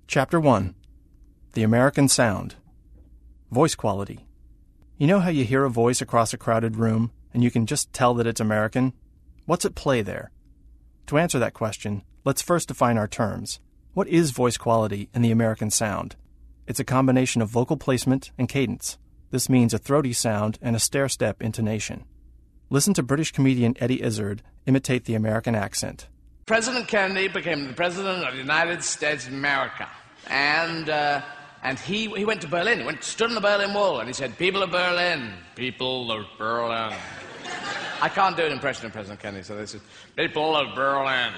Chapter 1. The American Sound. Voice quality. You know how you hear a voice across a crowded room, and you can just tell that it's American? What's at play there? To answer that question, let's first define our terms. What is voice quality in the American sound? It's a combination of vocal placement and cadence. This means a throaty sound and a stair-step intonation. Listen to British comedian Eddie Izzard imitate the American accent. President Kennedy became the President of the United States of America. And he went to Berlin. He stood on the Berlin Wall, and he said, "People of Berlin, people of Berlin." I can't do an impression of President Kennedy, so this is, "People of Berlin."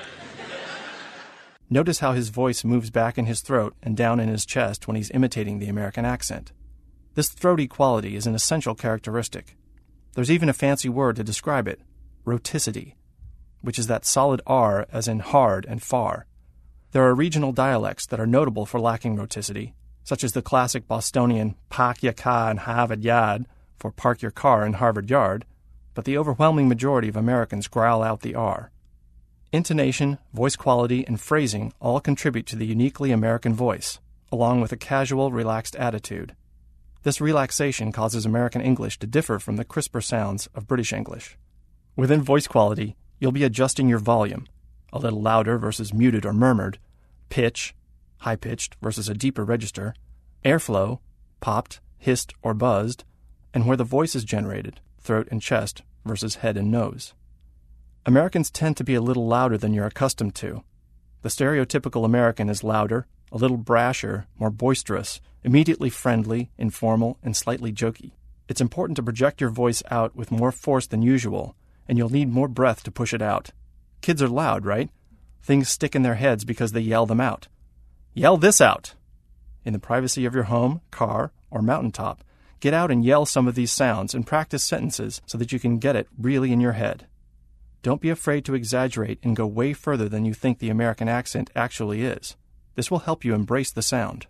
Notice how his voice moves back in his throat and down in his chest when he's imitating the American accent. This throaty quality is an essential characteristic. There's even a fancy word to describe it, rhoticity, which is that solid R as in hard and far. There are regional dialects that are notable for lacking rhoticity, such as the classic Bostonian "Pak ya ka" and Harvard Yard for "park your car in Harvard Yard," but the overwhelming majority of Americans growl out the R. Intonation, voice quality, and phrasing all contribute to the uniquely American voice, along with a casual, relaxed attitude. This relaxation causes American English to differ from the crisper sounds of British English. Within voice quality, you'll be adjusting your volume, a little louder versus muted or murmured, pitch, high-pitched versus a deeper register, airflow, popped, hissed, or buzzed, and where the voice is generated, throat and chest versus head and nose. Americans tend to be a little louder than you're accustomed to. The stereotypical American is louder, a little brasher, more boisterous, immediately friendly, informal, and slightly jokey. It's important to project your voice out with more force than usual, and you'll need more breath to push it out. Kids are loud, right? Things stick in their heads because they yell them out. Yell this out! In the privacy of your home, car, or mountaintop, get out and yell some of these sounds and practice sentences so that you can get it really in your head. Don't be afraid to exaggerate and go way further than you think the American accent actually is. This will help you embrace the sound.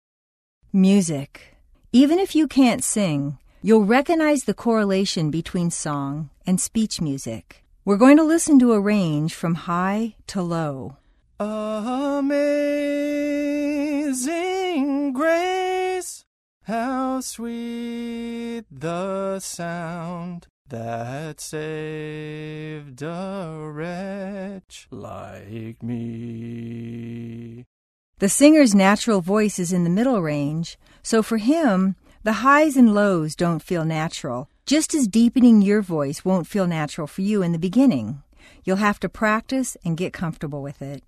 Music. Even if you can't sing, you'll recognize the correlation between song and speech music. We're going to listen to a range from high to low. Amazing grace, how sweet the sound that saved a wretch like me. The singer's natural voice is in the middle range, so for him, the highs and lows don't feel natural, just as deepening your voice won't feel natural for you in the beginning. You'll have to practice and get comfortable with it.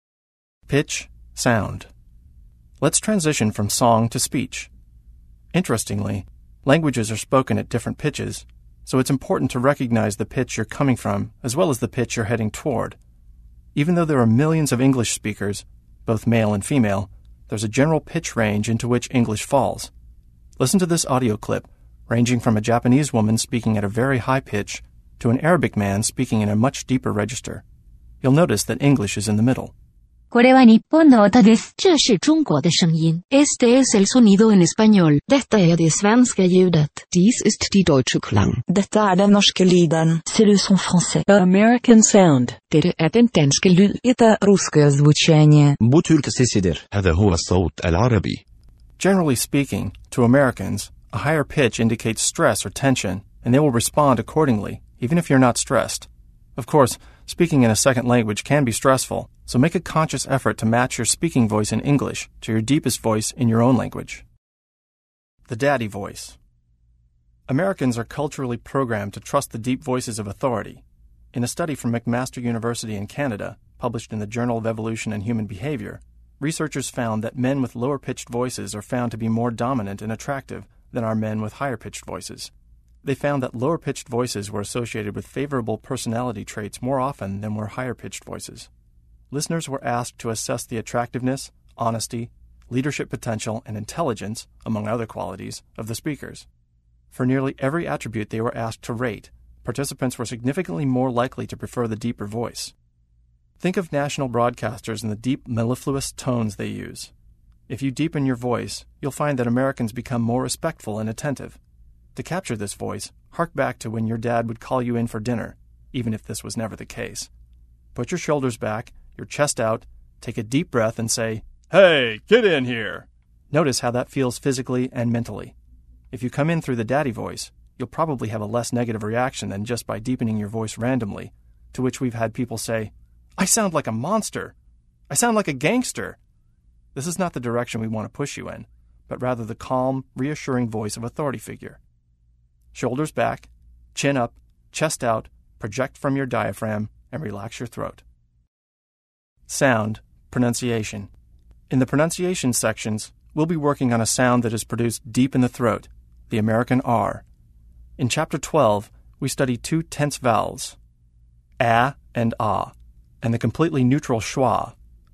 Pitch, sound. Let's transition from song to speech. Interestingly, languages are spoken at different pitches, so it's important to recognize the pitch you're coming from as well as the pitch you're heading toward. Even though there are millions of English speakers, both male and female, there's a general pitch range into which English falls. Listen to this audio clip, ranging from a Japanese woman speaking at a very high pitch to an Arabic man speaking in a much deeper register. You'll notice that English is in the middle. これは日本の歌です。这是中国的声音。Este es el sonido en español. Detta är det svenska ljudet. Dies ist die deutsche Klang. Detta är den norska lyden. C'est le son français. The American sound. Dette är den danske lyd. Это русское звучание. بوتورك سيسيدر. هذا هو الصوت العربي. Generally speaking, to Americans, a higher pitch indicates stress or tension, and they will respond accordingly, even if you're not stressed. Of course, speaking in a second language can be stressful, so make a conscious effort to match your speaking voice in English to your deepest voice in your own language. The daddy voice. Americans are culturally programmed to trust the deep voices of authority. In a study from McMaster University in Canada, published in the Journal of Evolution and Human Behavior, researchers found that men with lower-pitched voices are found to be more dominant and attractive than are men with higher-pitched voices. They found that lower-pitched voices were associated with favorable personality traits more often than were higher-pitched voices. Listeners were asked to assess the attractiveness, honesty, leadership potential, and intelligence, among other qualities, of the speakers. For nearly every attribute they were asked to rate, participants were significantly more likely to prefer the deeper voice. Think of national broadcasters and the deep, mellifluous tones they use. If you deepen your voice, you'll find that Americans become more respectful and attentive. To capture this voice, hark back to when your dad would call you in for dinner, even if this was never the case. Put your shoulders back, your chest out, take a deep breath and say, Hey, get in here. Notice how that feels physically and mentally. If you come in through the daddy voice, you'll probably have a less negative reaction than just by deepening your voice randomly, to which we've had people say, I sound like a monster. I sound like a gangster. This is not the direction we want to push you in, but rather the calm, reassuring voice of authority figure. Shoulders back, chin up, chest out, project from your diaphragm, and relax your throat. Sound, pronunciation. In the pronunciation sections, we'll be working on a sound that is produced deep in the throat, the American R. In Chapter 12, we study two tense vowels, A and Ah, and the completely neutral schwa,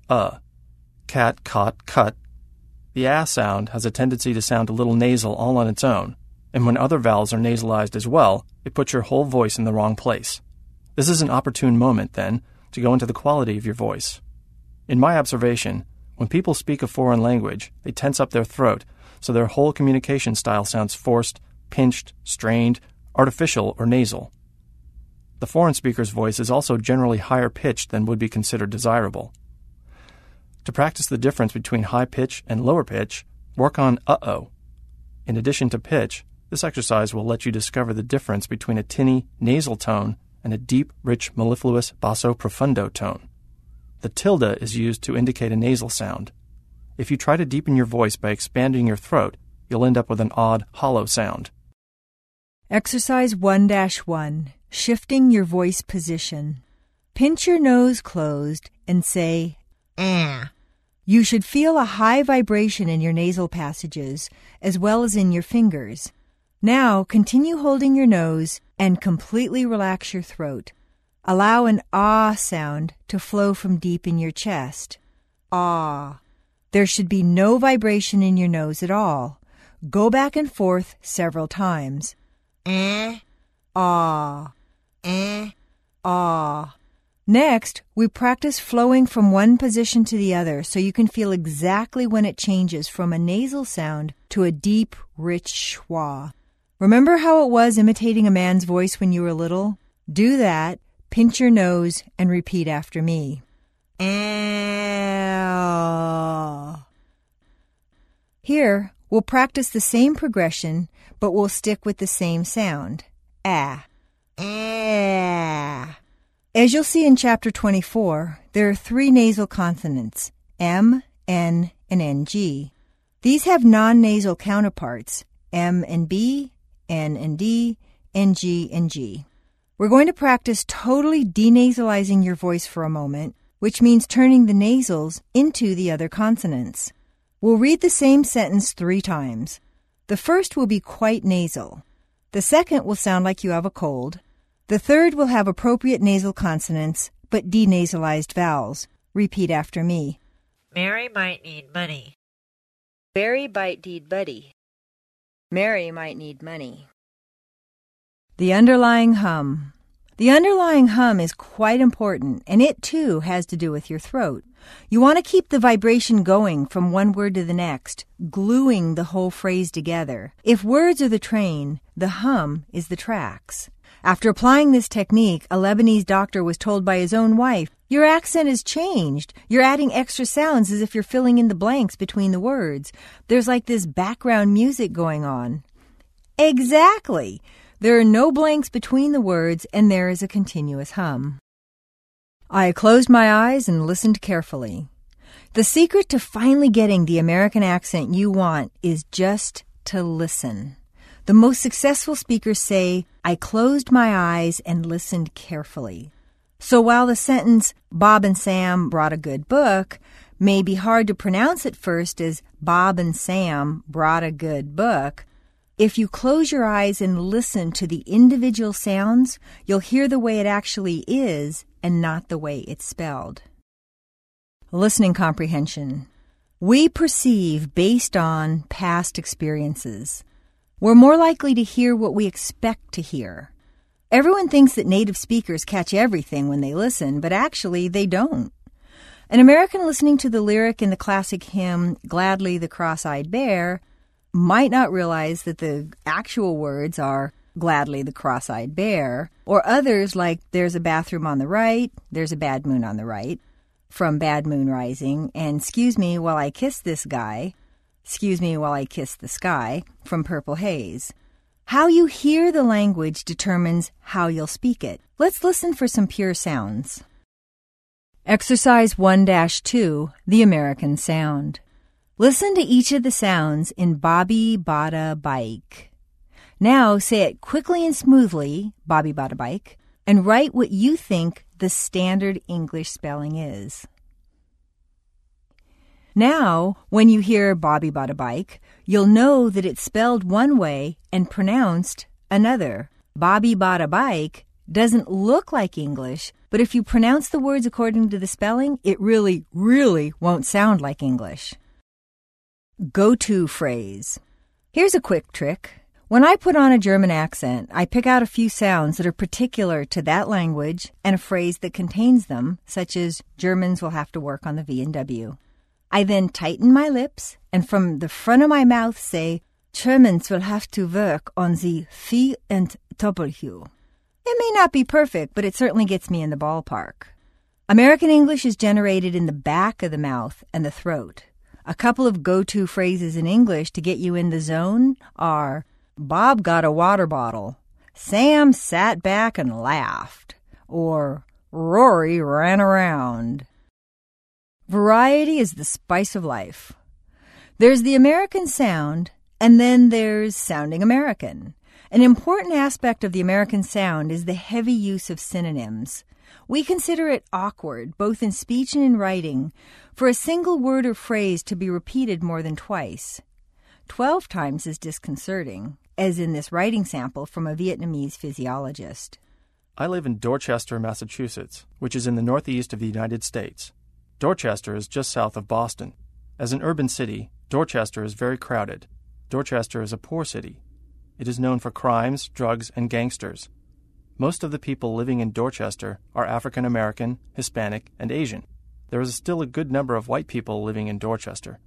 cat, cot, cut. The A sound has a tendency to sound a little nasal all on its own, and when other vowels are nasalized as well, it puts your whole voice in the wrong place. This is an opportune moment, then, to go into the quality of your voice. In my observation, when people speak a foreign language, they tense up their throat, so their whole communication style sounds forced, pinched, strained, artificial, or nasal. The foreign speaker's voice is also generally higher pitched than would be considered desirable. To practice the difference between high pitch and lower pitch, work on uh-oh. In addition to pitch, this exercise will let you discover the difference between a tinny, nasal tone and a deep, rich, mellifluous, basso profundo tone. The tilde is used to indicate a nasal sound. If you try to deepen your voice by expanding your throat, you'll end up with an odd, hollow sound. Exercise 1-1. Shifting your voice position. Pinch your nose closed and say, ah. You should feel a high vibration in your nasal passages, as well as in your fingers. Now, continue holding your nose and completely relax your throat. Allow an ah sound to flow from deep in your chest. Ah. There should be no vibration in your nose at all. Go back and forth several times. Ah. Ah. Next, we practice flowing from one position to the other so you can feel exactly when it changes from a nasal sound to a deep, rich schwa. Remember how it was imitating a man's voice when you were little? Do that, pinch your nose, and repeat after me. Here, we'll practice the same progression, but we'll stick with the same sound. Ah. As you'll see in Chapter 24, there are 3 nasal consonants, M, N, and NG. These have non-nasal counterparts, M and B, N and D, NG and G. We're going to practice totally denasalizing your voice for a moment, which means turning the nasals into the other consonants. We'll read the same sentence 3 times. The first will be quite nasal. The second will sound like you have a cold. The third will have appropriate nasal consonants, but denasalized vowels. Repeat after me. Mary might need money. Barry might need buddy. Mary might need money. The underlying hum. The underlying hum is quite important, and it too has to do with your throat. You want to keep the vibration going from one word to the next, gluing the whole phrase together. If words are the train, the hum is the tracks. After applying this technique, a Lebanese doctor was told by his own wife, "Your accent has changed. You're adding extra sounds as if you're filling in the blanks between the words. There's like this background music going on." Exactly. There are no blanks between the words, and there is a continuous hum. I closed my eyes and listened carefully. The secret to finally getting the American accent you want is just to listen. The most successful speakers say, "I closed my eyes and listened carefully." So while the sentence, "Bob and Sam brought a good book," may be hard to pronounce at first as "Bob and Sam brought a good book," if you close your eyes and listen to the individual sounds, you'll hear the way it actually is and not the way it's spelled. Listening comprehension. We perceive based on past experiences. We're more likely to hear what we expect to hear. Everyone thinks that native speakers catch everything when they listen, but actually they don't. An American listening to the lyric in the classic hymn, "Gladly the Cross-Eyed Bear," might not realize that the actual words are "Gladly the Cross-Eyed Bear," or others like "There's a bathroom on the right," "There's a bad moon on the right." from Bad Moon Rising, and Excuse Me While I Kiss This Guy, Excuse Me While I Kiss the Sky from Purple Haze. How you hear the language determines how you'll speak it. Let's listen for some pure sounds. Exercise 1-2, The American Sound. Listen to each of the sounds in Bobby Bada Bike. Now say it quickly and smoothly, Bobby Bada Bike, and write what you think the standard English spelling is. Now, when you hear Bobby Bada Bike, you'll know that it's spelled one way and pronounced another. Bobby Bada Bike doesn't look like English, but if you pronounce the words according to the spelling, it really, really won't sound like English. Go-to phrase. Here's a quick trick. When I put on a German accent, I pick out a few sounds that are particular to that language and a phrase that contains them, such as Germans will have to work on the V and W. I then tighten my lips and from the front of my mouth say, Germans will have to work on the V and W. It may not be perfect, but it certainly gets me in the ballpark. American English is generated in the back of the mouth and the throat. A couple of go-to phrases in English to get you in the zone are, Bob got a water bottle, Sam sat back and laughed, or Rory ran around. Variety is the spice of life. There's the American sound, and then there's sounding American. An important aspect of the American sound is the heavy use of synonyms. We consider it awkward, both in speech and in writing, for a single word or phrase to be repeated more than twice. 12 times is disconcerting, as in this writing sample from a Vietnamese physiologist. I live in Dorchester, Massachusetts, which is in the northeast of the United States. Dorchester is just south of Boston. As an urban city, Dorchester is very crowded. Dorchester is a poor city. It is known for crimes, drugs, and gangsters. Most of the people living in Dorchester are African American, Hispanic, and Asian. There is still a good number of white people living in Dorchester.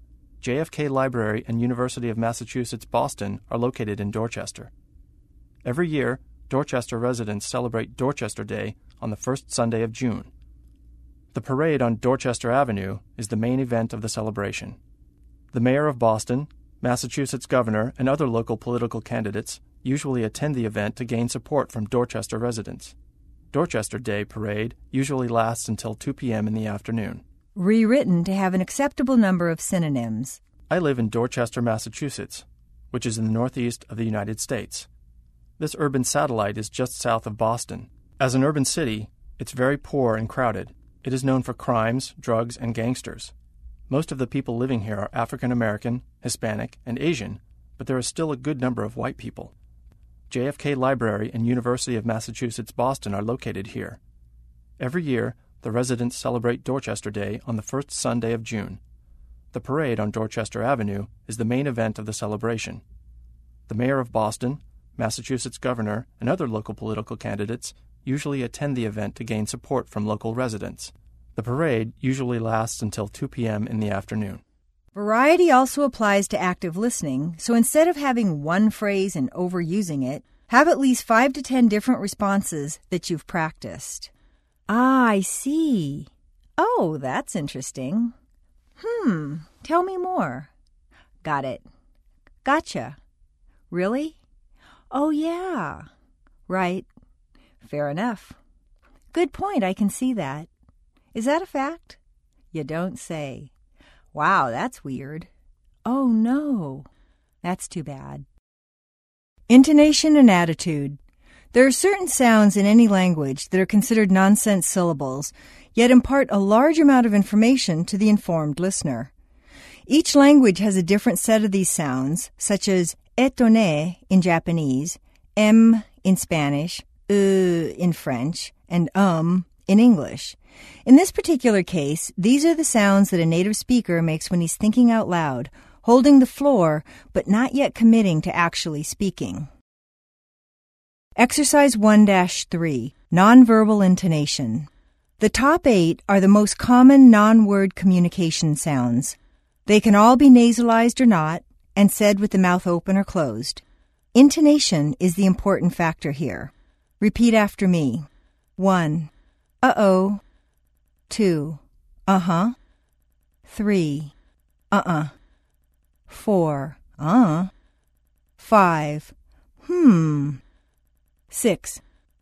JFK Library and University of Massachusetts Boston are located in Dorchester. Every year, Dorchester residents celebrate Dorchester Day on the first Sunday of June. The parade on Dorchester Avenue is the main event of the celebration. The mayor of Boston, Massachusetts governor, and other local political candidates usually attend the event to gain support from Dorchester residents. Dorchester Day parade usually lasts until 2 p.m. in the afternoon. Rewritten to have an acceptable number of synonyms. I live in Dorchester, Massachusetts, which is in the northeast of the United States. This urban satellite is just south of Boston. As an urban city, it's very poor and crowded. It is known for crimes, drugs, and gangsters. Most of the people living here are African American, Hispanic, and Asian, but there is still a good number of white people. JFK Library and University of Massachusetts Boston are located here. Every year, the residents celebrate Dorchester Day on the first Sunday of June. The parade on Dorchester Avenue is the main event of the celebration. The mayor of Boston, Massachusetts governor, and other local political candidates usually attend the event to gain support from local residents. The parade usually lasts until 2 p.m. in the afternoon. Variety also applies to active listening, so instead of having one phrase and overusing it, have at least 5 to 10 different responses that you've practiced. Ah, I see. Oh, that's interesting. Tell me more. Got it. Gotcha. Really? Oh, yeah. Right. Fair enough. Good point, I can see that. Is that a fact? You don't say. Wow, that's weird. Oh, no. That's too bad. Intonation and attitude. There are certain sounds in any language that are considered nonsense syllables, yet impart a large amount of information to the informed listener. Each language has a different set of these sounds, such as étonné in Japanese, in Spanish, in French, and in English. In this particular case, these are the sounds that a native speaker makes when he's thinking out loud, holding the floor, but not yet committing to actually speaking. Exercise 1-3, Nonverbal Intonation. The top 8 are the most common non-word communication sounds. They can all be nasalized or not, and said with the mouth open or closed. Intonation is the important factor here. Repeat after me. 1. Uh-oh. 2. Uh-huh. 3. 4. 5. 6.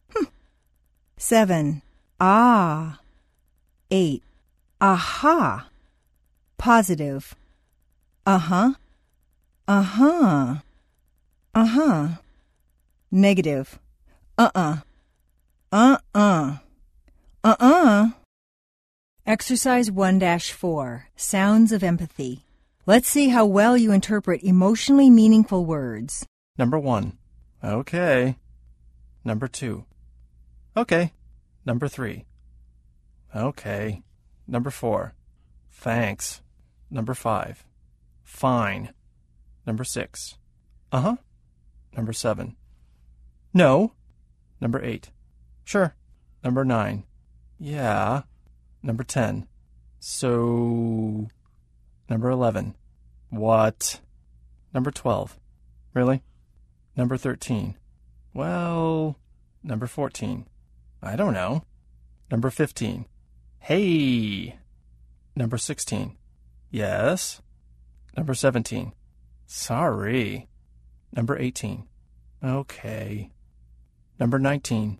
7. Ah. 8. Aha. Positive. Uh-huh. Uh-huh. Uh-huh. Negative. Uh-uh. Uh-uh. Uh-uh. Exercise 1-4. Sounds of empathy. Let's see how well you interpret emotionally meaningful words. Number 1. Okay. Number 2. Okay. Number 3. Okay. Number 4. Thanks. Number 5. Fine. Number 6. Uh-huh. Number 7. No. Number 8. Sure. Number 9. Yeah. Number 10. So. Number 11. What? Number 12. Really? Number 13. Well. Number 14. I don't know. Number 15. Hey. Number 16. Yes. Number 17. Sorry. Number 18. Okay. Number 19.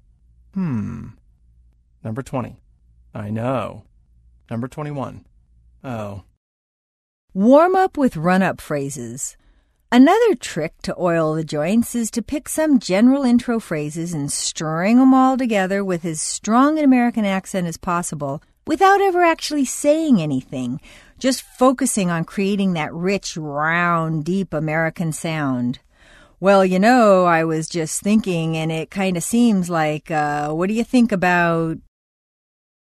Number 20. I know. Number 21. Oh. Warm up with run-up phrases. Another trick to oil the joints is to pick some general intro phrases and string them all together with as strong an American accent as possible without ever actually saying anything, just focusing on creating that rich, round, deep American sound. Well, I was just thinking, and it kind of seems like, what do you think about...